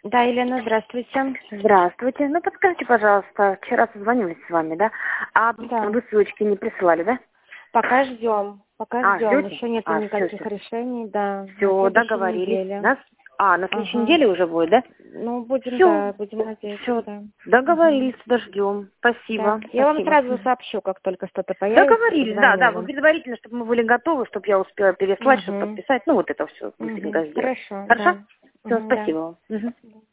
Да, Елена, здравствуйте. Здравствуйте. Ну, подскажите, пожалуйста, вчера созвонились с вами, да? А Да, вы ссылочки не присылали, да? пока ждем. Пока ждем. Ждете? Еще нету Все, никаких все. решений, да, на Все, следующей договорились. неделе. На следующей Ага. неделе уже будет, да? Ну, будем, Все, да, будем надеяться, все. да. Мгм. Договорились, подождем. Да. Спасибо, Я вам спасибо. сразу сообщу, как только что-то появится, Договорились, да, позвоню да, вы вам. предварительно, чтобы мы были готовы, чтобы я успела переслать, чтобы Угу. подписать, ну, вот это все Угу. быстренько сделать. Хорошо, Хорошо? да. Все, Угу, да. спасибо вам. Мгм.